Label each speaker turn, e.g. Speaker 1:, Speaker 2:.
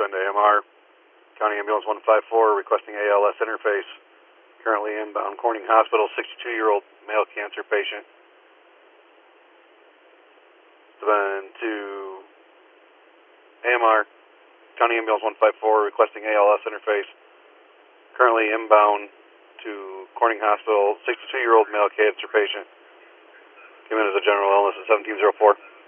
Speaker 1: been to AMR. County Ambulance 154 requesting ALS interface. Currently inbound Corning Hospital, 62-year-old male cancer patient. Been to AMR. County Ambulance 154 requesting ALS interface. Currently inbound to Corning Hospital, 62-year-old male cancer patient. Came in as a general illness at 1704.